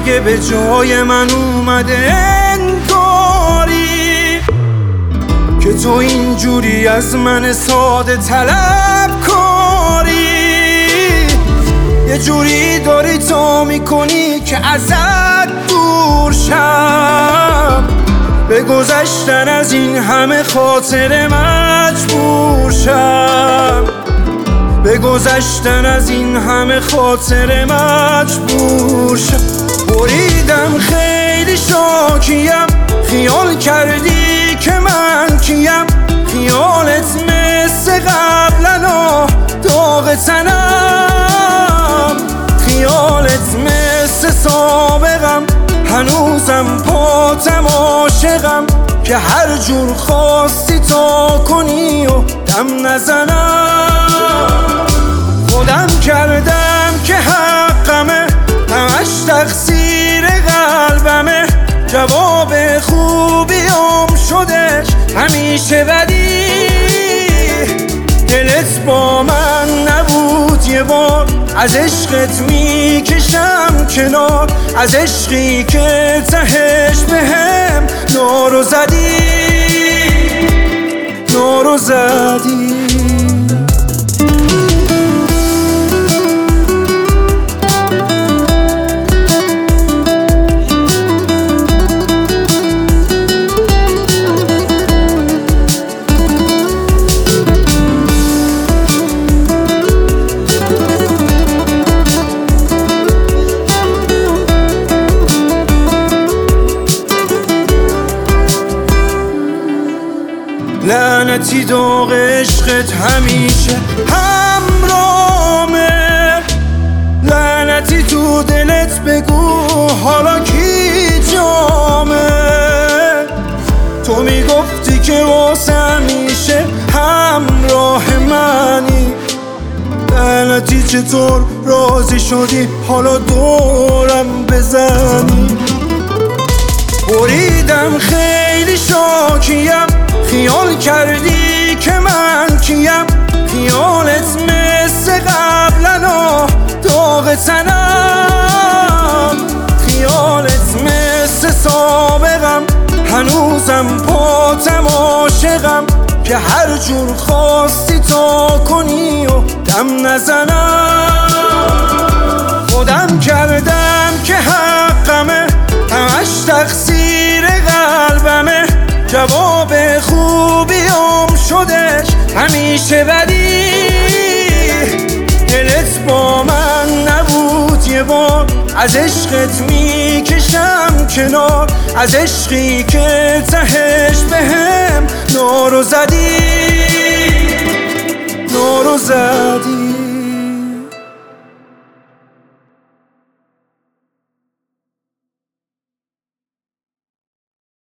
دیگه به جای من اومده انگاری که تو اینجوری از من ساده طلب کاری. یه جوری داری تو میکنی که ازت دور شم، به گذشتن از این همه خاطره مجبور شم، به گذشتن از این همه خاطره مجبور شم. بریدم خیلی شاکیم، خیال کردی که من کیم، خیالت مثل قبلنا داغ تنم، خیالت مثل سابقم هنوزم پاتم عاشقم که هر جور خواستی تا کنی و دم نزنم. خودم کردم که حقمه، همش تقصیر قلبمه، جواب خوبیام شدش همیشه بدی. دلت با من نبود یه بار، از عشقت میکشم کنار، از عشقی که تهش بهم نارو زدی، نارو زدی. لعنتی داغ عشقت همیشه همرامه، لعنتی تو دلت بگو حالا کی جامه. تو میگفتی که واسه همیشه همراه منی، لعنتی چطور راضی شدی حالا دورم بزنی. بریدم خیلی شاکیم، خیال کردی که من کیم، خیالت مثل قبلنا داغ تنم، خیالت مثل سابقم هنوزم پاتم عاشقم که هر جور خواستی تا کنی و دم نزنم. خودم کردم که حقمه، همش تقصیر قلبمه، جواب خوبیام شدش همیشه بدی. دلت با من نبود یه بار، از عشقت میکشم کنار، از عشقی که تهش بهم نارو زدی، نارو زدی.